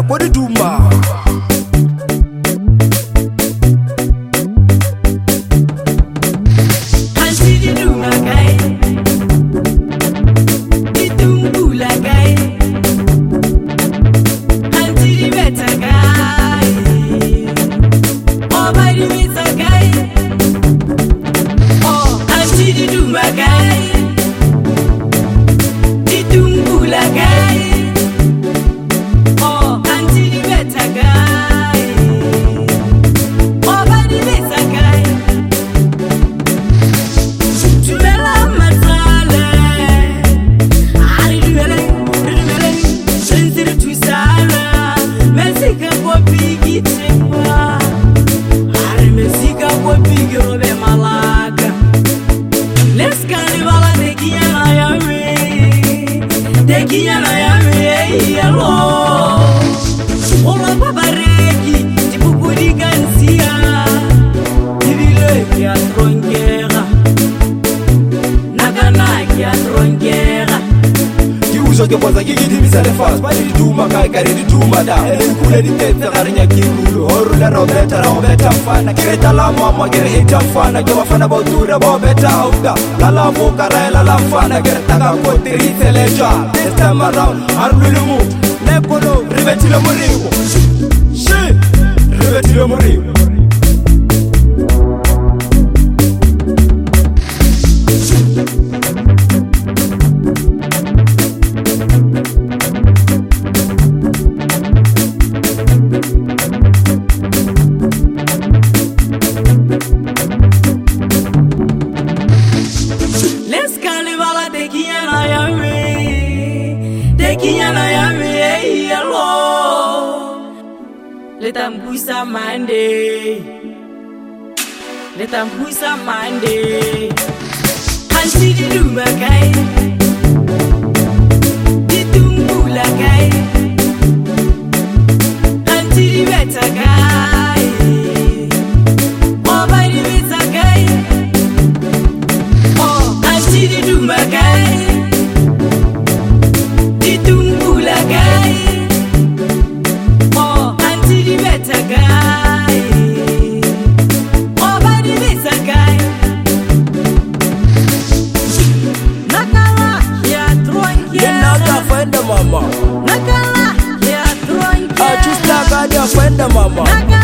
kwa di duma. Anti di duma gai, di dumbula gai, anti di beta gai, oba di beta gai, oh anti di duma gai, di dumbula gai, oh anti di beta gai, oba di beta gai. Ke boza ke di bisa le fast ba di duma ka di duma da e kule di tete ga renya ke rulu horu le robeta fana ke reta la mama ke reta fana ke ba fana ba tura ba beta auga la boka la la fana ke reta ka ko tiri teleja this time around arulumu ne kono ribeti le moriwo shi ribeti le moriwo. Let them push a Monday. Let them push a Monday. And see the duma guy. The dumbula guy. And see the better guy. Oh, by the better guy. Oh, and see the duma guy. The dumbula guy. Mama, Nakala, yeah, throwing. I just like I kwenda mama.